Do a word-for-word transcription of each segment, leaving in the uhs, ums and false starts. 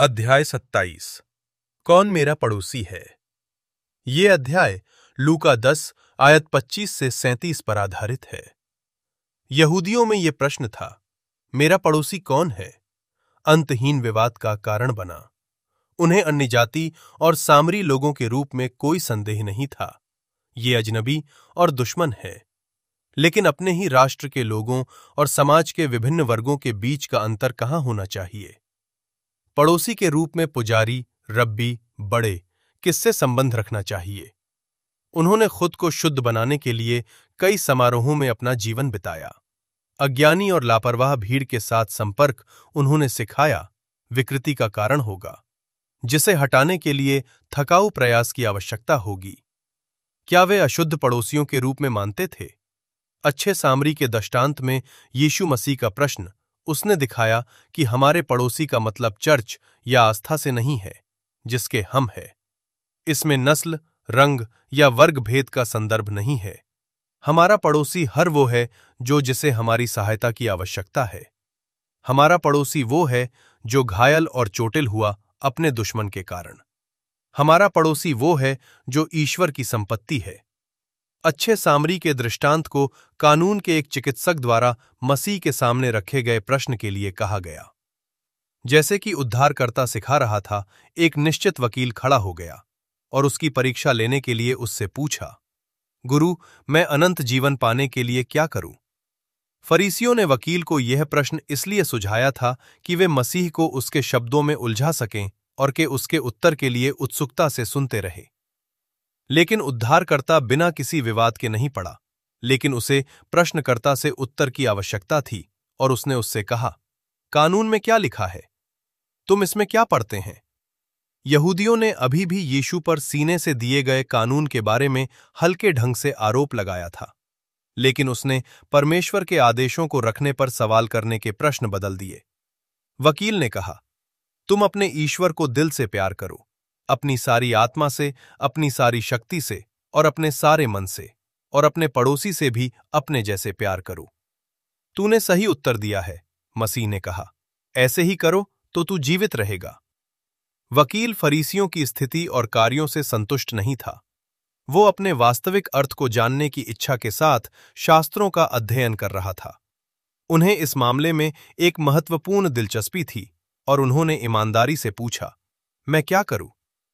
अध्याय सत्ताईस। कौन मेरा पड़ोसी है। ये अध्याय लूका दस आयत पच्चीस से सैंतीस पर आधारित है। यहूदियों में ये प्रश्न था, मेरा पड़ोसी कौन है, अंतहीन विवाद का कारण बना। उन्हें अन्य जाति और सामरी लोगों के रूप में कोई संदेह नहीं था। ये अजनबी और दुश्मन है, लेकिन अपने ही राष्ट्र के लोगों और समाज के विभिन्न वर्गों के बीच का अंतर कहाँ होना चाहिए। पड़ोसी के रूप में पुजारी, रब्बी, बड़े किससे संबंध रखना चाहिए। उन्होंने खुद को शुद्ध बनाने के लिए कई समारोहों में अपना जीवन बिताया। अज्ञानी और लापरवाह भीड़ के साथ संपर्क उन्होंने सिखाया विकृति का कारण होगा, जिसे हटाने के लिए थकाऊ प्रयास की आवश्यकता होगी। क्या वे अशुद्ध पड़ोसियों के रूप में मानते थे? अच्छे सामरी के दृष्टांत में यीशु मसीह का प्रश्न उसने दिखाया कि हमारे पड़ोसी का मतलब चर्च या आस्था से नहीं है, जिसके हम हैं। इसमें नस्ल, रंग या वर्ग भेद का संदर्भ नहीं है। हमारा पड़ोसी हर वो है जो जिसे हमारी सहायता की आवश्यकता है। हमारा पड़ोसी वो है जो घायल और चोटिल हुआ अपने दुश्मन के कारण। हमारा पड़ोसी वो है जो ईश्वर की संपत्ति है। अच्छे सामरी के दृष्टांत को कानून के एक चिकित्सक द्वारा मसीह के सामने रखे गए प्रश्न के लिए कहा गया। जैसे कि उद्धारकर्ता सिखा रहा था, एक निश्चित वकील खड़ा हो गया और उसकी परीक्षा लेने के लिए उससे पूछा, गुरु, मैं अनंत जीवन पाने के लिए क्या करूं? फरीसियों ने वकील को यह प्रश्न इसलिए सुझाया था कि वे मसीह को उसके शब्दों में उलझा सकें और के उसके उत्तर के लिए उत्सुकता से सुनते रहे। लेकिन उद्धारकर्ता बिना किसी विवाद के नहीं पड़ा, लेकिन उसे प्रश्नकर्ता से उत्तर की आवश्यकता थी और उसने उससे कहा, कानून में क्या लिखा है? तुम इसमें क्या पढ़ते हैं? यहूदियों ने अभी भी यीशु पर सीने से दिए गए कानून के बारे में हल्के ढंग से आरोप लगाया था, लेकिन उसने परमेश्वर के आदेशों को रखने पर सवाल करने के प्रश्न बदल दिए। वकील ने कहा, तुम अपने ईश्वर को दिल से प्यार करो, अपनी सारी आत्मा से, अपनी सारी शक्ति से और अपने सारे मन से, और अपने पड़ोसी से भी अपने जैसे प्यार करो। तूने सही उत्तर दिया है, मसीह ने कहा। ऐसे ही करो तो तू जीवित रहेगा। वकील फरीसियों की स्थिति और कार्यों से संतुष्ट नहीं था। वो अपने वास्तविक अर्थ को जानने की इच्छा के साथ शास्त्रों का अध्ययन कर रहा था। उन्हें इस मामले में एक महत्वपूर्ण दिलचस्पी थी और उन्होंने ईमानदारी से पूछा, मैं क्या करूं?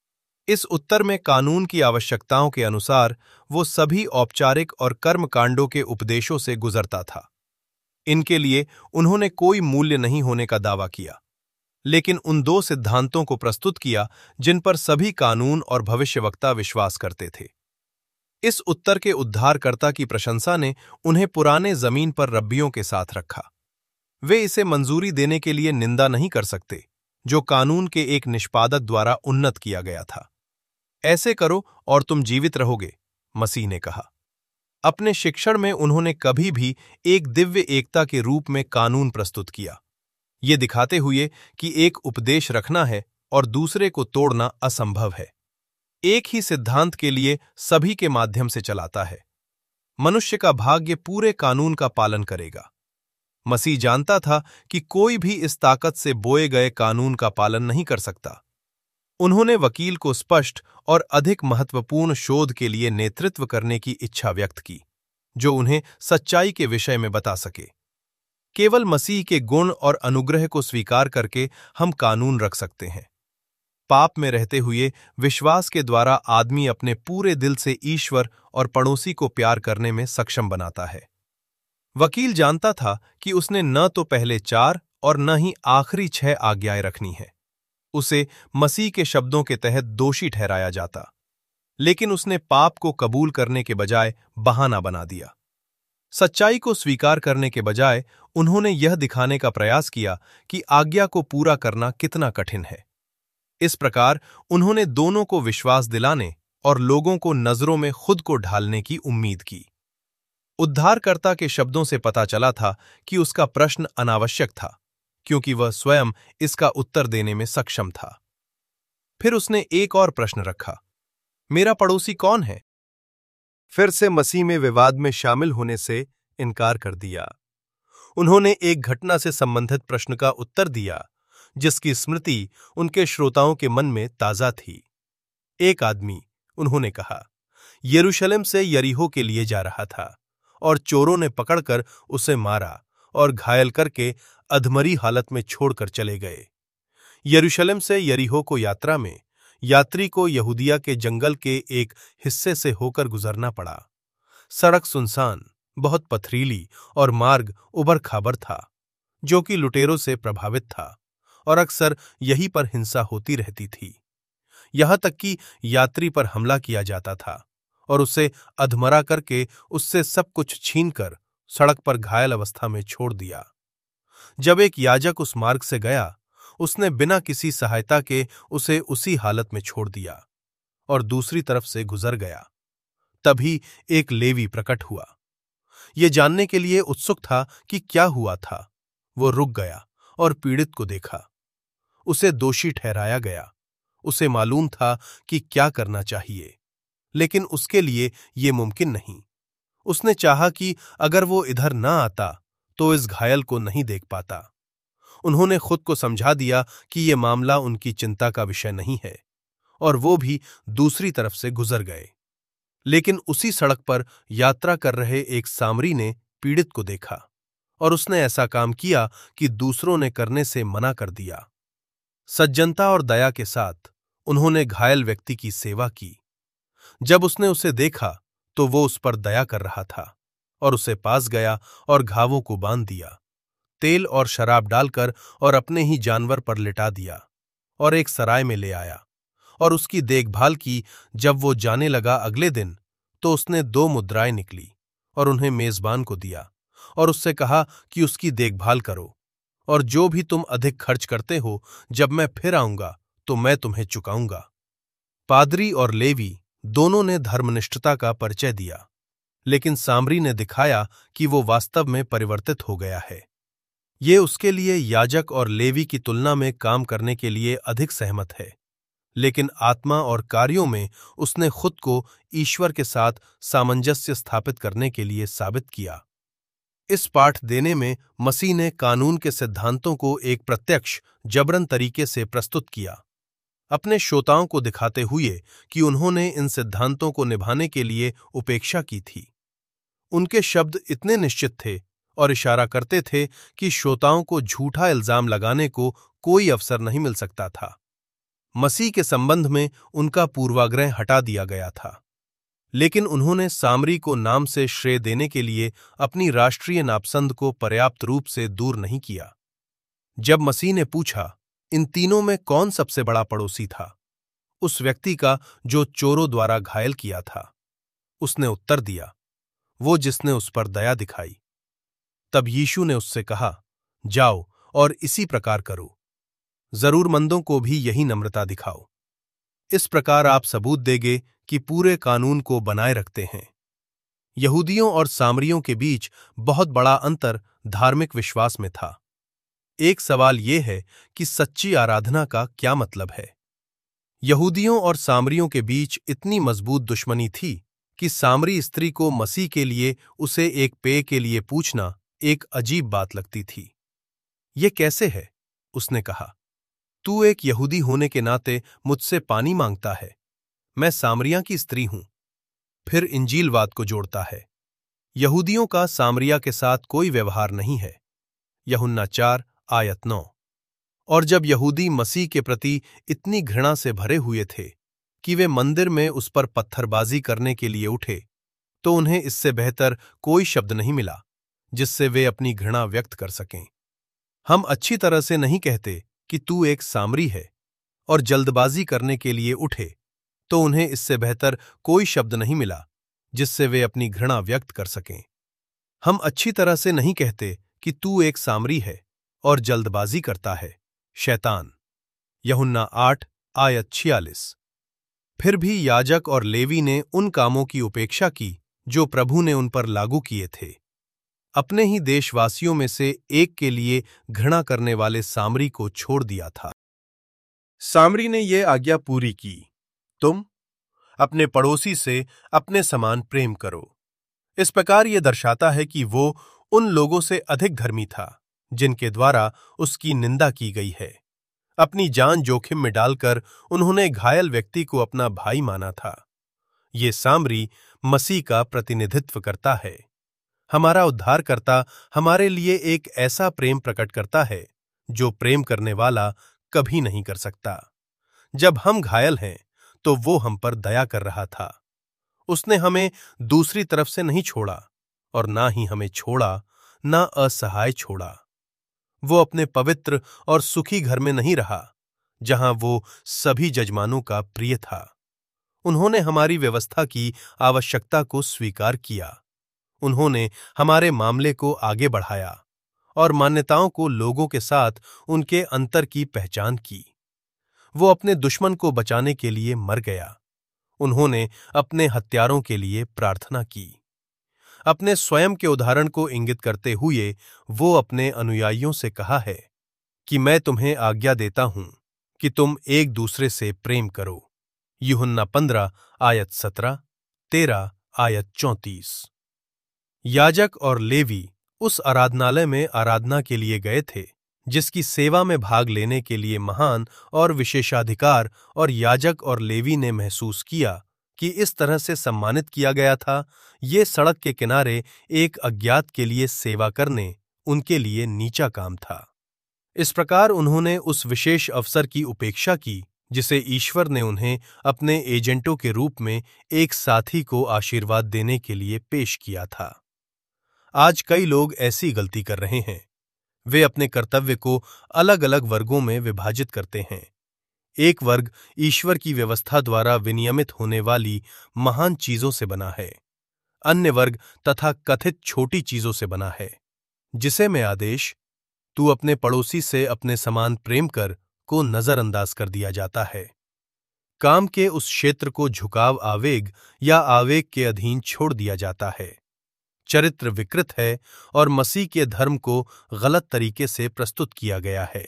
इस उत्तर में कानून की आवश्यकताओं के अनुसार वो सभी औपचारिक और कर्मकांडों के उपदेशों से गुजरता था। इनके लिए उन्होंने कोई मूल्य नहीं होने का दावा किया, लेकिन उन दो सिद्धांतों को प्रस्तुत किया जिन पर सभी कानून और भविष्यवक्ता विश्वास करते थे। इस उत्तर के उद्धारकर्ता की प्रशंसा ने उन्हें पुराने जमीन पर रब्बियों के साथ रखा। वे इसे मंजूरी देने के लिए निंदा नहीं कर सकते, जो कानून के एक निष्पादक द्वारा उन्नत किया गया था। ऐसे करो और तुम जीवित रहोगे, मसीह ने कहा। अपने शिक्षण में उन्होंने कभी भी एक दिव्य एकता के रूप में कानून प्रस्तुत किया, ये दिखाते हुए कि एक उपदेश रखना है और दूसरे को तोड़ना असंभव है। एक ही सिद्धांत के लिए सभी के माध्यम से चलाता है। मनुष्य का भाग्य पूरे कानून का पालन करेगा। मसीह जानता था कि कोई भी इस ताकत से बोए गए कानून का पालन नहीं कर सकता। उन्होंने वकील को स्पष्ट और अधिक महत्वपूर्ण शोध के लिए नेतृत्व करने की इच्छा व्यक्त की, जो उन्हें सच्चाई के विषय में बता सके। केवल मसीह के गुण और अनुग्रह को स्वीकार करके हम कानून रख सकते हैं। पाप में रहते हुए विश्वास के द्वारा आदमी अपने पूरे दिल से ईश्वर और पड़ोसी को प्यार करने में सक्षम बनाता है। वकील जानता था कि उसने न तो पहले चार और न ही आखिरी छह आज्ञाएं रखनी है। उसे मसीह के शब्दों के तहत दोषी ठहराया जाता, लेकिन उसने पाप को कबूल करने के बजाय बहाना बना दिया। सच्चाई को स्वीकार करने के बजाय उन्होंने यह दिखाने का प्रयास किया कि आज्ञा को पूरा करना कितना कठिन है। इस प्रकार उन्होंने दोनों को विश्वास दिलाने और लोगों को नजरों में खुद को ढालने की उम्मीद की। उद्धारकर्ता के शब्दों से पता चला था कि उसका प्रश्न अनावश्यक था, क्योंकि वह स्वयं इसका उत्तर देने में सक्षम था। फिर उसने एक और प्रश्न रखा, मेरा पड़ोसी कौन है? फिर से मसीह में विवाद में शामिल होने से इनकार कर दिया। उन्होंने एक घटना से संबंधित प्रश्न का उत्तर दिया जिसकी स्मृति उनके श्रोताओं के मन में ताजा थी। एक आदमी, उन्होंने कहा, यरूशलेम से यरीहो के लिए जा रहा था और चोरों ने पकड़कर उसे मारा और घायल करके अधमरी हालत में छोड़कर चले गए। यरूशलेम से यरीहो को यात्रा में यात्री को यहूदिया के जंगल के एक हिस्से से होकर गुजरना पड़ा। सड़क सुनसान, बहुत पथरीली और मार्ग उबड़ खाबड़ था, जो कि लुटेरों से प्रभावित था और अक्सर यहीं पर हिंसा होती रहती थी। यहां तक कि यात्री पर हमला किया जाता था और उसे अधमरा करके उससे सब कुछ छीनकर सड़क पर घायल अवस्था में छोड़ दिया। जब एक याजक उस मार्ग से गया, उसने बिना किसी सहायता के उसे उसी हालत में छोड़ दिया और दूसरी तरफ से गुजर गया। तभी एक लेवी प्रकट हुआ। ये जानने के लिए उत्सुक था कि क्या हुआ था। वो रुक गया और पीड़ित को देखा। उसे दोषी ठहराया गया। उसे मालूम था कि क्या करना चाहिए, लेकिन उसके लिए ये मुमकिन नहीं। उसने चाहा कि अगर वो इधर ना आता तो इस घायल को नहीं देख पाता। उन्होंने खुद को समझा दिया कि ये मामला उनकी चिंता का विषय नहीं है और वो भी दूसरी तरफ से गुजर गए। लेकिन उसी सड़क पर यात्रा कर रहे एक सामरी ने पीड़ित को देखा और उसने ऐसा काम किया कि दूसरों ने करने से मना कर दिया। सज्जनता और दया के साथ उन्होंने घायल व्यक्ति की सेवा की। जब उसने उसे देखा तो वो उस पर दया कर रहा था और उसे पास गया और घावों को बांध दिया, तेल और शराब डालकर और अपने ही जानवर पर लिटा दिया और एक सराय में ले आया और उसकी देखभाल की। जब वो जाने लगा अगले दिन, तो उसने दो मुद्राएं निकली और उन्हें मेजबान को दिया और उससे कहा कि उसकी देखभाल करो और जो भी तुम अधिक खर्च करते हो, जब मैं फिर आऊंगा तो मैं तुम्हें चुकाऊंगा। पादरी और लेवी दोनों ने धर्मनिष्ठता का परिचय दिया, लेकिन सामरी ने दिखाया कि वो वास्तव में परिवर्तित हो गया है। ये उसके लिए याजक और लेवी की तुलना में काम करने के लिए अधिक सहमत है, लेकिन आत्मा और कार्यों में उसने खुद को ईश्वर के साथ सामंजस्य स्थापित करने के लिए साबित किया। इस पाठ देने में मसीह ने कानून के सिद्धांतों को एक प्रत्यक्ष, जबरन तरीके से प्रस्तुत किया, अपने श्रोताओं को दिखाते हुए कि उन्होंने इन सिद्धांतों को निभाने के लिए उपेक्षा की थी। उनके शब्द इतने निश्चित थे और इशारा करते थे कि श्रोताओं को झूठा इल्जाम लगाने को कोई अवसर नहीं मिल सकता था। मसीह के संबंध में उनका पूर्वाग्रह हटा दिया गया था, लेकिन उन्होंने सामरी को नाम से श्रेय देने के लिए अपनी राष्ट्रीय नापसंद को पर्याप्त रूप से दूर नहीं किया। जब मसीह ने पूछा, इन तीनों में कौन सबसे बड़ा पड़ोसी था, उस व्यक्ति का जो चोरों द्वारा घायल किया था, उसने उत्तर दिया, वो जिसने उस पर दया दिखाई। तब यीशु ने उससे कहा, जाओ और इसी प्रकार करो। जरूरतमंदों को भी यही नम्रता दिखाओ। इस प्रकार आप सबूत देंगे कि पूरे कानून को बनाए रखते हैं। यहूदियों और सामरियों के बीच बहुत बड़ा अंतर धार्मिक विश्वास में था। एक सवाल यह है कि सच्ची आराधना का क्या मतलब है। यहूदियों और सामरियों के बीच इतनी मजबूत दुश्मनी थी कि सामरी स्त्री को मसीह के लिए उसे एक पेय के लिए पूछना एक अजीब बात लगती थी। ये कैसे है, उसने कहा, तू एक यहूदी होने के नाते मुझसे पानी मांगता है, मैं सामरिया की स्त्री हूं। फिर इंजीलवाद को जोड़ता है। यहूदियों का सामरिया के साथ कोई व्यवहार नहीं है। यूहन्ना चार आयत नौ। और जब यहूदी मसीह के प्रति इतनी घृणा से भरे हुए थे कि वे मंदिर में उस पर पत्थरबाजी करने के लिए उठे, तो उन्हें इससे बेहतर कोई शब्द नहीं मिला जिससे वे अपनी घृणा व्यक्त कर सकें। हम अच्छी तरह से नहीं कहते कि तू एक सामरी है और जल्दबाजी करने के लिए उठे, तो उन्हें इससे बेहतर कोई शब्द नहीं मिला जिससे वे अपनी घृणा व्यक्त कर सकें। हम अच्छी तरह से नहीं कहते कि तू एक सामरी है और जल्दबाजी करता है, शैतान। यूहन्ना आठ आयत छियालीस। फिर भी याजक और लेवी ने उन कामों की उपेक्षा की जो प्रभु ने उन पर लागू किए थे। अपने ही देशवासियों में से एक के लिए घृणा करने वाले सामरी को छोड़ दिया था। सामरी ने यह आज्ञा पूरी की, तुम अपने पड़ोसी से अपने समान प्रेम करो। इस प्रकार यह दर्शाता है कि वो उन लोगों से अधिक धर्मी था जिनके द्वारा उसकी निंदा की गई है। अपनी जान जोखिम में डालकर उन्होंने घायल व्यक्ति को अपना भाई माना था। ये सामरी मसीह का प्रतिनिधित्व करता है। हमारा उद्धारकर्ता हमारे लिए एक ऐसा प्रेम प्रकट करता है जो प्रेम करने वाला कभी नहीं कर सकता। जब हम घायल हैं तो वो हम पर दया कर रहा था। उसने हमें दूसरी तरफ से नहीं छोड़ा और ना ही हमें छोड़ा, ना असहाय छोड़ा। वो अपने पवित्र और सुखी घर में नहीं रहा जहां वो सभी जजमानों का प्रिय था। उन्होंने हमारी व्यवस्था की आवश्यकता को स्वीकार किया। उन्होंने हमारे मामले को आगे बढ़ाया और मान्यताओं को लोगों के साथ उनके अंतर की पहचान की। वो अपने दुश्मन को बचाने के लिए मर गया। उन्होंने अपने हत्यारों के लिए प्रार्थना की। अपने स्वयं के उदाहरण को इंगित करते हुए वो अपने अनुयायियों से कहा है कि मैं तुम्हें आज्ञा देता हूं कि तुम एक दूसरे से प्रेम करो। यूहन्ना पंद्रह आयत सत्रह, तेरह आयत चौंतीस। याजक और लेवी उस आराधनालय में आराधना के लिए गए थे जिसकी सेवा में भाग लेने के लिए महान और विशेषाधिकार और याजक और लेवी ने महसूस किया कि इस तरह से सम्मानित किया गया था। ये सड़क के किनारे एक अज्ञात के लिए सेवा करने उनके लिए नीचा काम था। इस प्रकार उन्होंने उस विशेष अवसर की उपेक्षा की जिसे ईश्वर ने उन्हें अपने एजेंटों के रूप में एक साथी को आशीर्वाद देने के लिए पेश किया था। आज कई लोग ऐसी गलती कर रहे हैं। वे अपने कर्तव्य को अलग अलग वर्गों में विभाजित करते हैं। एक वर्ग ईश्वर की व्यवस्था द्वारा विनियमित होने वाली महान चीजों से बना है। अन्य वर्ग तथा कथित छोटी चीजों से बना है, जिसे में आदेश तू अपने पड़ोसी से अपने समान प्रेम कर को नजरअंदाज कर दिया जाता है। काम के उस क्षेत्र को झुकाव आवेग या आवेग के अधीन छोड़ दिया जाता है। चरित्र विकृत है और मसीह के धर्म को गलत तरीके से प्रस्तुत किया गया है।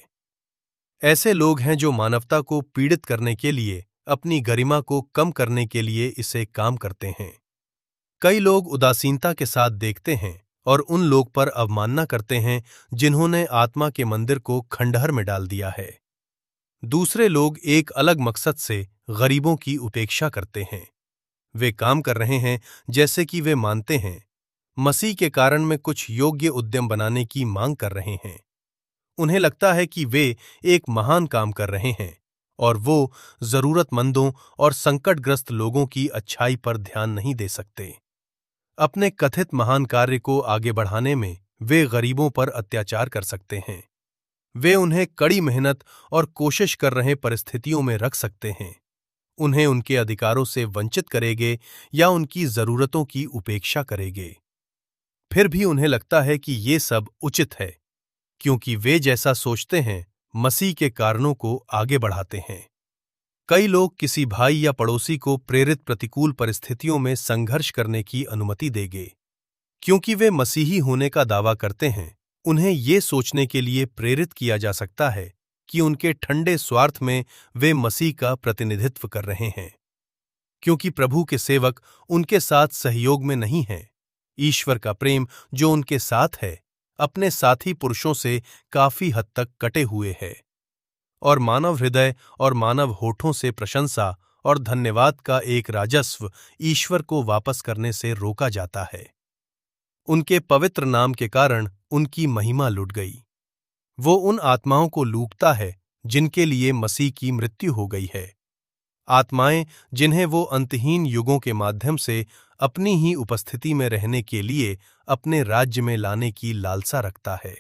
ऐसे लोग हैं जो मानवता को पीड़ित करने के लिए, अपनी गरिमा को कम करने के लिए इसे काम करते हैं। कई लोग उदासीनता के साथ देखते हैं और उन लोग पर अवमानना करते हैं जिन्होंने आत्मा के मंदिर को खंडहर में डाल दिया है। दूसरे लोग एक अलग मकसद से गरीबों की उपेक्षा करते हैं। वे काम कर रहे हैं जैसे कि वे मानते हैं मसीह के कारण में कुछ योग्य उद्यम बनाने की मांग कर रहे हैं। उन्हें लगता है कि वे एक महान काम कर रहे हैं और वो जरूरतमंदों और संकटग्रस्त लोगों की अच्छाई पर ध्यान नहीं दे सकते। अपने कथित महान कार्य को आगे बढ़ाने में वे गरीबों पर अत्याचार कर सकते हैं। वे उन्हें कड़ी मेहनत और कोशिश कर रहे परिस्थितियों में रख सकते हैं। उन्हें उनके अधिकारों से वंचित करेंगे या उनकी जरूरतों की उपेक्षा करेंगे। फिर भी उन्हें लगता है कि ये सब उचित है क्योंकि वे जैसा सोचते हैं मसीह के कारणों को आगे बढ़ाते हैं। कई लोग किसी भाई या पड़ोसी को प्रेरित प्रतिकूल परिस्थितियों में संघर्ष करने की अनुमति देंगे क्योंकि वे मसीही होने का दावा करते हैं। उन्हें ये सोचने के लिए प्रेरित किया जा सकता है कि उनके ठंडे स्वार्थ में वे मसीह का प्रतिनिधित्व कर रहे हैं। क्योंकि प्रभु के सेवक उनके साथ सहयोग में नहीं हैं, ईश्वर का प्रेम जो उनके साथ है अपने साथी पुरुषों से काफी हद तक कटे हुए है और मानव हृदय और मानव होठों से प्रशंसा और धन्यवाद का एक राजस्व ईश्वर को वापस करने से रोका जाता है। उनके पवित्र नाम के कारण उनकी महिमा लुट गई। वो उन आत्माओं को लूटता है जिनके लिए मसीह की मृत्यु हो गई है, आत्माएं जिन्हें वो अंतहीन युगों के माध्यम से अपनी ही उपस्थिति में रहने के लिए अपने राज्य में लाने की लालसा रखता है।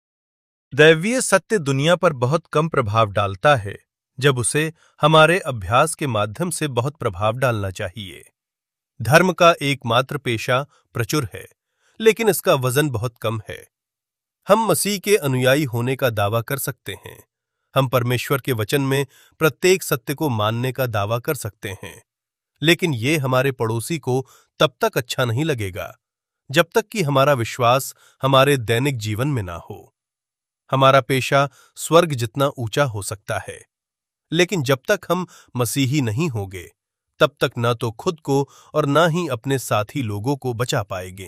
दैवीय सत्य दुनिया पर बहुत कम प्रभाव डालता है जब उसे हमारे अभ्यास के माध्यम से बहुत प्रभाव डालना चाहिए। धर्म का एकमात्र पेशा प्रचुर है, लेकिन इसका वजन बहुत कम है। हम मसीह के अनुयायी होने का दावा कर सकते हैं। हम परमेश्वर के वचन में प्रत्येक सत्य को मानने का दावा कर सकते हैं, लेकिन ये हमारे पड़ोसी को तब तक अच्छा नहीं लगेगा जब तक कि हमारा विश्वास हमारे दैनिक जीवन में ना हो। हमारा पेशा स्वर्ग जितना ऊंचा हो सकता है, लेकिन जब तक हम मसीही नहीं होंगे तब तक न तो खुद को और न ही अपने साथी लोगों को बचा पाएंगे।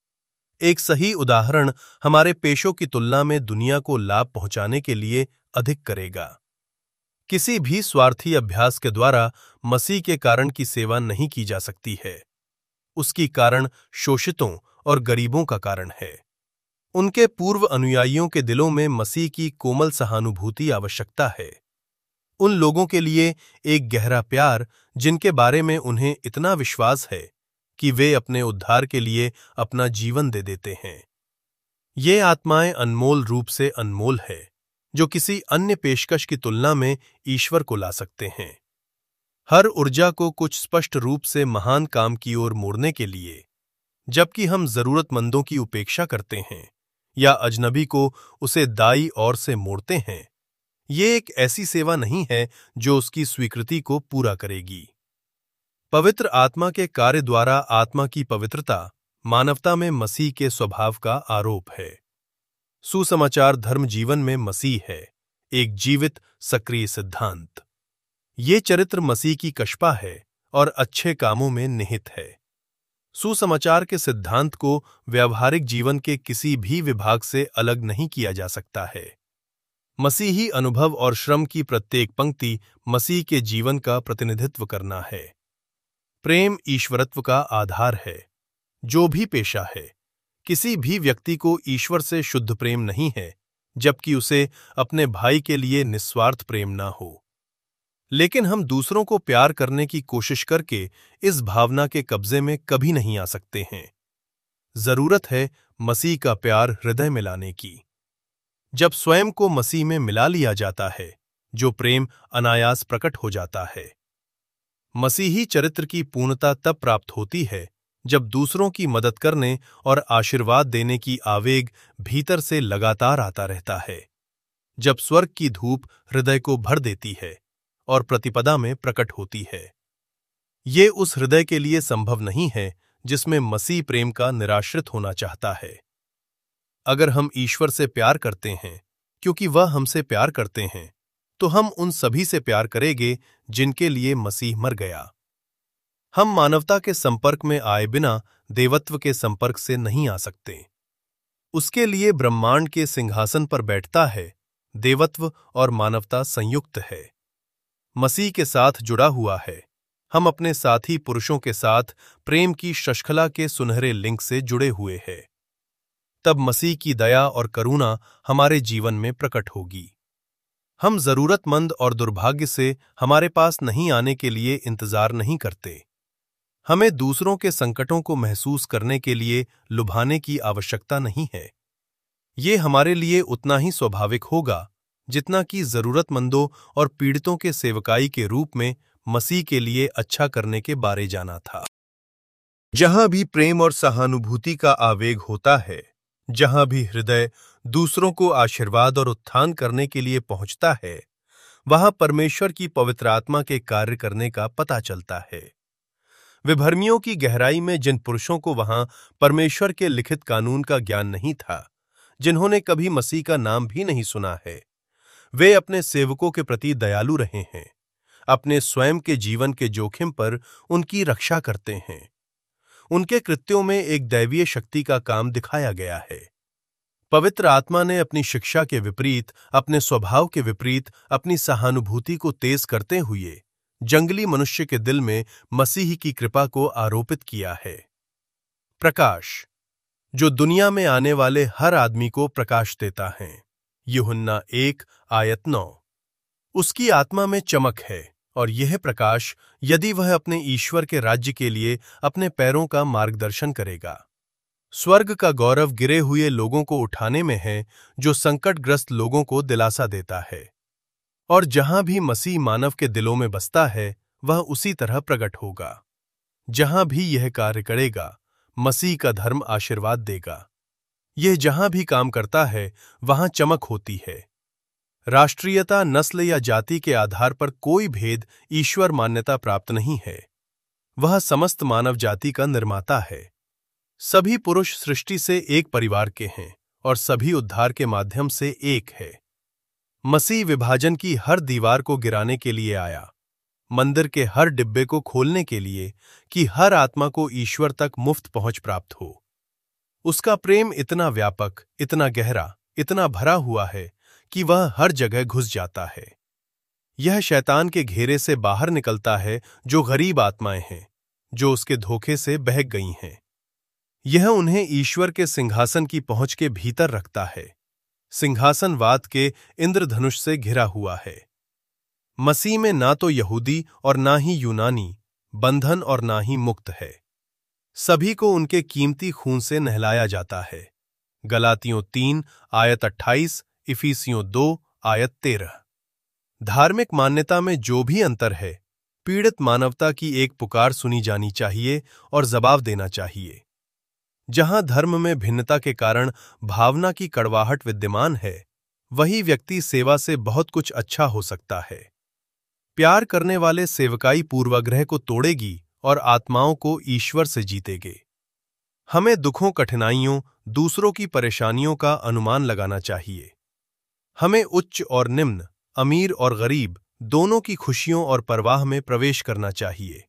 एक सही उदाहरण हमारे पेशों की तुलना में दुनिया को लाभ पहुंचाने के लिए अधिक करेगा। किसी भी स्वार्थी अभ्यास के द्वारा मसीह के कारण की सेवा नहीं की जा सकती है। उसकी कारण शोषितों और गरीबों का कारण है। उनके पूर्व अनुयायियों के दिलों में मसीह की कोमल सहानुभूति आवश्यकता है। उन लोगों के लिए एक गहरा प्यार जिनके बारे में उन्हें इतना विश्वास है कि वे अपने उद्धार के लिए अपना जीवन दे देते हैं। ये आत्माएं अनमोल रूप से अनमोल है, जो किसी अन्य पेशकश की तुलना में ईश्वर को ला सकते हैं। हर ऊर्जा को कुछ स्पष्ट रूप से महान काम की ओर मोड़ने के लिए, जबकि हम जरूरतमंदों की उपेक्षा करते हैं या अजनबी को उसे दाईं ओर से मोड़ते हैं, ये एक ऐसी सेवा नहीं है जो उसकी स्वीकृति को पूरा करेगी। पवित्र आत्मा के कार्य द्वारा आत्मा की पवित्रता मानवता में मसीह के स्वभाव का आरोप है। सुसमाचार धर्म जीवन में मसीह है, एक जीवित सक्रिय सिद्धांत। ये चरित्र मसीह की कशपा है और अच्छे कामों में निहित है। सुसमाचार के सिद्धांत को व्यावहारिक जीवन के किसी भी विभाग से अलग नहीं किया जा सकता है। मसीही अनुभव और श्रम की प्रत्येक पंक्ति मसीह के जीवन का प्रतिनिधित्व करना है। प्रेम ईश्वरत्व का आधार है। जो भी पेशा है, किसी भी व्यक्ति को ईश्वर से शुद्ध प्रेम नहीं है, जबकि उसे अपने भाई के लिए निस्वार्थ प्रेम ना हो। लेकिन हम दूसरों को प्यार करने की कोशिश करके इस भावना के कब्जे में कभी नहीं आ सकते हैं। जरूरत है मसीह का प्यार हृदय में लाने की। जब स्वयं को मसीह में मिला लिया जाता है, जो प्रेम अनायास प्रकट हो जाता है। मसीही चरित्र की पूर्णता तब प्राप्त होती है जब दूसरों की मदद करने और आशीर्वाद देने की आवेग भीतर से लगातार आता रहता है। जब स्वर्ग की धूप हृदय को भर देती है और प्रतिपदा में प्रकट होती है। ये उस हृदय के लिए संभव नहीं है जिसमें मसीह प्रेम का निराश्रित होना चाहता है। अगर हम ईश्वर से प्यार करते हैं क्योंकि वह हमसे प्यार करते हैं, तो हम उन सभी से प्यार करेंगे जिनके लिए मसीह मर गया। हम मानवता के संपर्क में आए बिना देवत्व के संपर्क से नहीं आ सकते। उसके लिए ब्रह्मांड के सिंहासन पर बैठता है। देवत्व और मानवता संयुक्त है, मसीह के साथ जुड़ा हुआ है। हम अपने साथी पुरुषों के साथ प्रेम की शृंखला के सुनहरे लिंक से जुड़े हुए हैं। तब मसीह की दया और करुणा हमारे जीवन में प्रकट होगी। हम जरूरतमंद और दुर्भाग्य से हमारे पास नहीं आने के लिए इंतजार नहीं करते। हमें दूसरों के संकटों को महसूस करने के लिए लुभाने की आवश्यकता नहीं है। ये हमारे लिए उतना ही स्वाभाविक होगा जितना कि जरूरतमंदों और पीड़ितों के सेवकाई के रूप में मसीह के लिए अच्छा करने के बारे जाना था। जहां भी प्रेम और सहानुभूति का आवेग होता है, जहां भी हृदय दूसरों को आशीर्वाद और उत्थान करने के लिए पहुंचता है, वहां परमेश्वर की पवित्र आत्मा के कार्य करने का पता चलता है। विभर्मियों की गहराई में जिन पुरुषों को वहां परमेश्वर के लिखित कानून का ज्ञान नहीं था, जिन्होंने कभी मसीह का नाम भी नहीं सुना है, वे अपने सेवकों के प्रति दयालु रहे हैं। अपने स्वयं के जीवन के जोखिम पर उनकी रक्षा करते हैं। उनके कृत्यों में एक दैवीय शक्ति का काम दिखाया गया है। पवित्र आत्मा ने अपनी शिक्षा के विपरीत, अपने स्वभाव के विपरीत अपनी सहानुभूति को तेज करते हुए जंगली मनुष्य के दिल में मसीह की कृपा को आरोपित किया है। प्रकाश, जो दुनिया में आने वाले हर आदमी को प्रकाश देता है। यूहन्ना एक आयत नौ। उसकी आत्मा में चमक है और यह प्रकाश, यदि वह अपने ईश्वर के राज्य के लिए अपने पैरों का मार्गदर्शन करेगा। स्वर्ग का गौरव गिरे हुए लोगों को उठाने में है, जो संकटग्रस्त लोगों को दिलासा देता है। और जहां भी मसीह मानव के दिलों में बसता है, वह उसी तरह प्रकट होगा। जहां भी यह कार्य करेगा, मसीह का धर्म आशीर्वाद देगा। यह जहां भी काम करता है, वहां चमक होती है। राष्ट्रीयता, नस्ल या जाति के आधार पर कोई भेद ईश्वर मान्यता प्राप्त नहीं है। वह समस्त मानव जाति का निर्माता है। सभी पुरुष सृष्टि से एक परिवार के हैं और सभी उद्धार के माध्यम से एक है। मसीह विभाजन की हर दीवार को गिराने के लिए आया, मंदिर के हर डिब्बे को खोलने के लिए, कि हर आत्मा को ईश्वर तक मुफ्त पहुंच प्राप्त हो। उसका प्रेम इतना व्यापक, इतना गहरा, इतना भरा हुआ है कि वह हर जगह घुस जाता है। यह शैतान के घेरे से बाहर निकलता है जो गरीब आत्माएं हैं, जो उसके धोखे से बहक गई हैं। यह उन्हें ईश्वर के सिंहासन की पहुंच के भीतर रखता है, सिंहासनवाद के इंद्रधनुष से घिरा हुआ है। मसीह में ना तो यहूदी और ना ही यूनानी, बंधन और ना ही मुक्त है। सभी को उनके कीमती खून से नहलाया जाता है। गलातियों तीन आयत अट्ठाईस, इफिसियों दो आयत तेरह। धार्मिक मान्यता में जो भी अंतर है, पीड़ित मानवता की एक पुकार सुनी जानी चाहिए और जवाब देना चाहिए। जहां धर्म में भिन्नता के कारण भावना की कड़वाहट विद्यमान है, वही व्यक्ति सेवा से बहुत कुछ अच्छा हो सकता है। प्यार करने वाले सेवकाई पूर्वाग्रह को तोड़ेगी और आत्माओं को ईश्वर से जीतेगे। हमें दुखों, कठिनाइयों, दूसरों की परेशानियों का अनुमान लगाना चाहिए। हमें उच्च और निम्न, अमीर और गरीब दोनों की खुशियों और परवाह में प्रवेश करना चाहिए।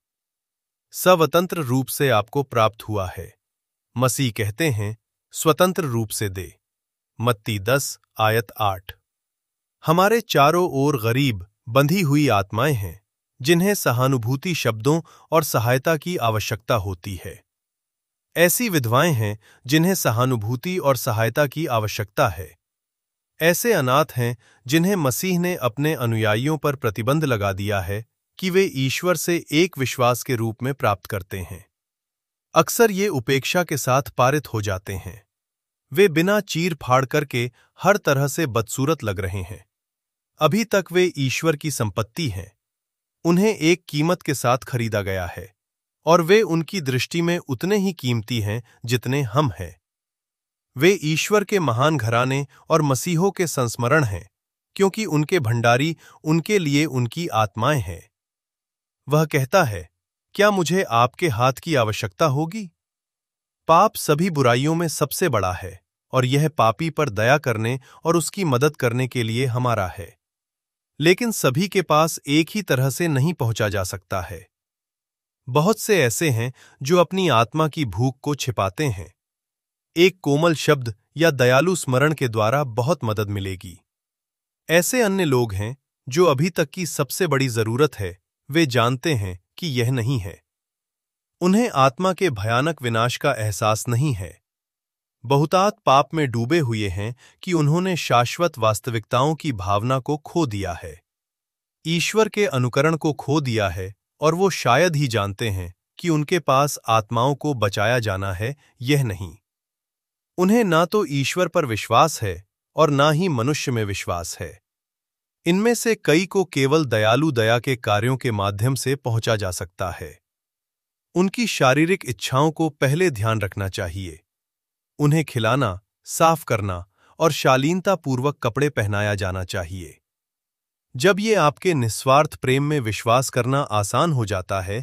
स्वतंत्र रूप से आपको प्राप्त हुआ है। मसीह कहते हैं, स्वतंत्र रूप से दे। मत्ती दस आयत आठ। हमारे चारों ओर गरीब, बंधी हुई आत्माएं हैं, जिन्हें सहानुभूति शब्दों और सहायता की आवश्यकता होती है। ऐसी विधवाएं हैं जिन्हें सहानुभूति और सहायता की आवश्यकता है। ऐसे अनाथ हैं जिन्हें मसीह ने अपने अनुयायियों पर प्रतिबंध लगा दिया है कि वे ईश्वर से एक विश्वास के रूप में प्राप्त करते हैं। अक्सर ये उपेक्षा के साथ पारित हो जाते हैं। वे बिना चीर फाड़ करके हर तरह से बदसूरत लग रहे हैं। अभी तक वे ईश्वर की संपत्ति हैं। उन्हें एक कीमत के साथ खरीदा गया है और वे उनकी दृष्टि में उतने ही कीमती हैं जितने हम हैं। वे ईश्वर के महान घराने और मसीहों के संस्मरण हैं, क्योंकि उनके भंडारी उनके लिए उनकी आत्माएं हैं। वह कहता है, क्या मुझे आपके हाथ की आवश्यकता होगी? पाप सभी बुराइयों में सबसे बड़ा है और यह पापी पर दया करने और उसकी मदद करने के लिए हमारा है। लेकिन सभी के पास एक ही तरह से नहीं पहुंचा जा सकता है। बहुत से ऐसे हैं जो अपनी आत्मा की भूख को छिपाते हैं। एक कोमल शब्द या दयालु स्मरण के द्वारा बहुत मदद मिलेगी। ऐसे अन्य लोग हैं जो अभी तक की सबसे बड़ी जरूरत है, वे जानते हैं कि यह नहीं है। उन्हें आत्मा के भयानक विनाश का एहसास नहीं है। बहुतात पाप में डूबे हुए हैं कि उन्होंने शाश्वत वास्तविकताओं की भावना को खो दिया है, ईश्वर के अनुकरण को खो दिया है, और वो शायद ही जानते हैं कि उनके पास आत्माओं को बचाया जाना है, यह नहीं। उन्हें ना तो ईश्वर पर विश्वास है और ना ही मनुष्य में विश्वास है। इनमें से कई को केवल दयालु दया के कार्यों के माध्यम से पहुंचा जा सकता है। उनकी शारीरिक इच्छाओं को पहले ध्यान रखना चाहिए। उन्हें खिलाना, साफ करना और शालीनतापूर्वक कपड़े पहनाया जाना चाहिए। जब ये आपके निस्वार्थ प्रेम में विश्वास करना आसान हो जाता है,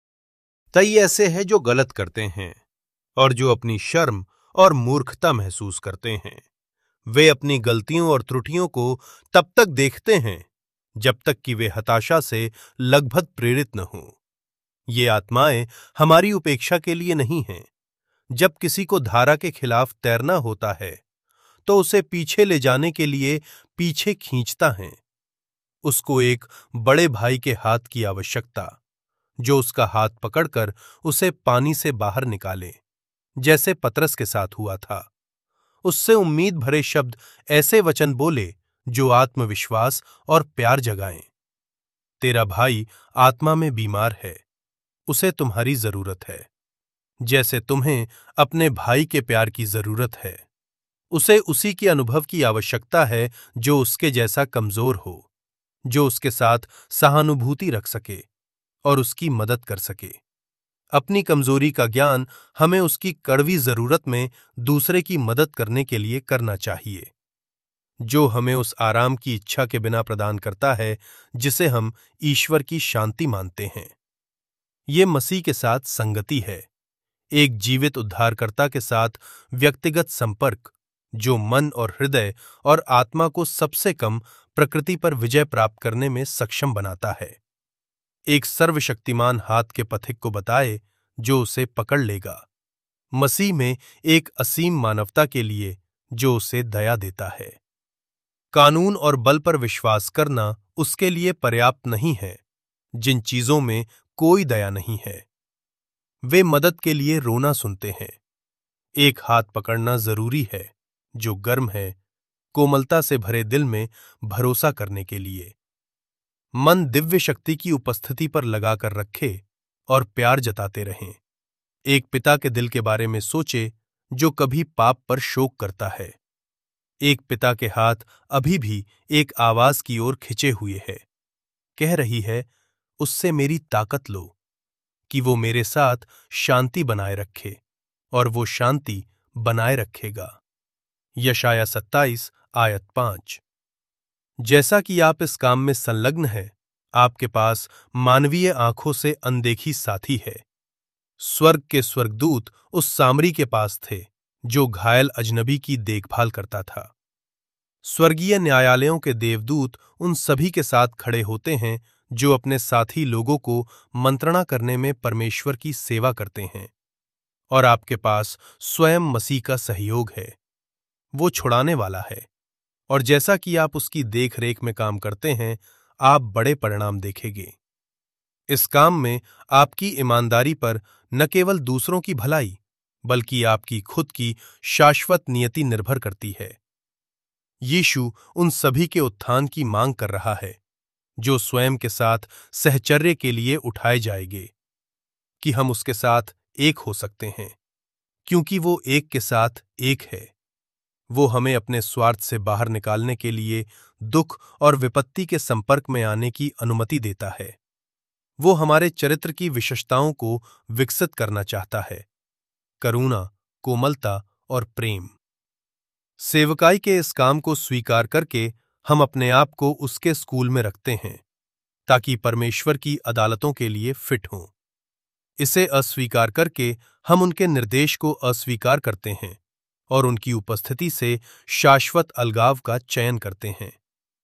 कई ऐसे हैं जो गलत करते हैं और जो अपनी शर्म और मूर्खता महसूस करते हैं। वे अपनी गलतियों और त्रुटियों को तब तक देखते हैं जब तक कि वे हताशा से लगभग प्रेरित न हों। ये आत्माएं हमारी उपेक्षा के लिए नहीं हैं। जब किसी को धारा के खिलाफ तैरना होता है तो उसे पीछे ले जाने के लिए पीछे खींचता है। उसको एक बड़े भाई के हाथ की आवश्यकता, जो उसका हाथ पकड़कर उसे पानी से बाहर निकाले, जैसे पतरस के साथ हुआ था। उससे उम्मीद भरे शब्द, ऐसे वचन बोले जो आत्मविश्वास और प्यार जगाएं। तेरा भाई आत्मा में बीमार है, उसे तुम्हारी जरूरत है, जैसे तुम्हें अपने भाई के प्यार की जरूरत है। उसे उसी के अनुभव की आवश्यकता है जो उसके जैसा कमजोर हो, जो उसके साथ सहानुभूति रख सके और उसकी मदद कर सके। अपनी कमजोरी का ज्ञान हमें उसकी कड़वी जरूरत में दूसरे की मदद करने के लिए करना चाहिए, जो हमें उस आराम की इच्छा के बिना प्रदान करता है जिसे हम ईश्वर की शांति मानते हैं। ये मसीह के साथ संगति है, एक जीवित उद्धारकर्ता के साथ व्यक्तिगत संपर्क, जो मन और हृदय और आत्मा को सबसे कम प्रकृति पर विजय प्राप्त करने में सक्षम बनाता है। एक सर्वशक्तिमान हाथ के पथिक को बताए जो उसे पकड़ लेगा। मसीह में एक असीम मानवता के लिए जो उसे दया देता है। कानून और बल पर विश्वास करना उसके लिए पर्याप्त नहीं है जिन चीजों में कोई दया नहीं है। वे मदद के लिए रोना सुनते हैं। एक हाथ पकड़ना जरूरी है जो गर्म है, कोमलता से भरे दिल में भरोसा करने के लिए। मन दिव्य शक्ति की उपस्थिति पर लगाकर रखे और प्यार जताते रहें। एक पिता के दिल के बारे में सोचे जो कभी पाप पर शोक करता है। एक पिता के हाथ अभी भी एक आवाज की ओर खिंचे हुए है, कह रही है, उससे मेरी ताकत लो, कि वो मेरे साथ शांति बनाए रखे और वो शांति बनाए रखेगा। यशाया सत्ताईस आयत पांच। जैसा कि आप इस काम में संलग्न हैं, आपके पास मानवीय आंखों से अनदेखी साथी है। स्वर्ग के स्वर्गदूत उस सामरी के पास थे जो घायल अजनबी की देखभाल करता था। स्वर्गीय न्यायालयों के देवदूत उन सभी के साथ खड़े होते हैं जो अपने साथी लोगों को मंत्रणा करने में परमेश्वर की सेवा करते हैं। और आपके पास स्वयं मसीह का सहयोग है। वो छुड़ाने वाला है, और जैसा कि आप उसकी देख रेख में काम करते हैं, आप बड़े परिणाम देखेंगे। इस काम में आपकी ईमानदारी पर न केवल दूसरों की भलाई बल्कि आपकी खुद की शाश्वत नियति निर्भर करती है। यीशु उन सभी के उत्थान की मांग कर रहा है जो स्वयं के साथ सहचर्य के लिए उठाए जाएंगे, कि हम उसके साथ एक हो सकते हैं, क्योंकि वो एक के साथ एक है। वो हमें अपने स्वार्थ से बाहर निकालने के लिए दुख और विपत्ति के संपर्क में आने की अनुमति देता है। वो हमारे चरित्र की विशेषताओं को विकसित करना चाहता है, करुणा, कोमलता और प्रेम। सेवकाई के इस काम को स्वीकार करके हम अपने आप को उसके स्कूल में रखते हैं, ताकि परमेश्वर की अदालतों के लिए फिट हों। इसे अस्वीकार करके हम उनके निर्देश को अस्वीकार करते हैं और उनकी उपस्थिति से शाश्वत अलगाव का चयन करते हैं।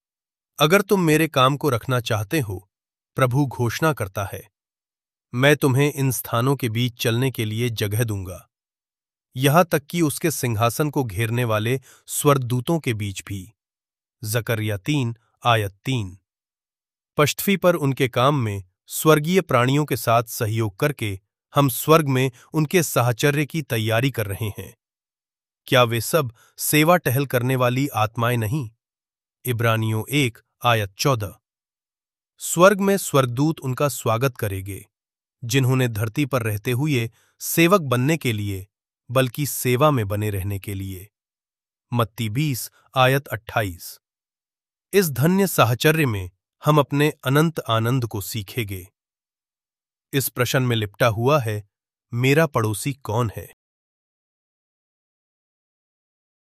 अगर तुम मेरे काम को रखना चाहते हो, प्रभु घोषणा करता है, मैं तुम्हें इन स्थानों के बीच चलने के लिए जगह दूंगा, यहां तक कि उसके सिंहासन को घेरने वाले स्वर्गदूतों के बीच भी। जकरिया तीन आयत तीन। पृथ्वी पर उनके काम में स्वर्गीय प्राणियों के साथ सहयोग करके हम स्वर्ग में उनके साहचर्य की तैयारी कर रहे हैं। क्या वे सब सेवा टहल करने वाली आत्माएं नहीं? इब्रानियों एक आयत चौदह। स्वर्ग में स्वर्गदूत उनका स्वागत करेंगे, जिन्होंने धरती पर रहते हुए सेवक बनने के लिए बल्कि सेवा में बने रहने के लिए। मत्ती बीस आयत अट्ठाईस। इस धन्य साहचर्य में हम अपने अनंत आनंद को सीखेंगे। इस प्रश्न में लिपटा हुआ है, मेरा पड़ोसी कौन है?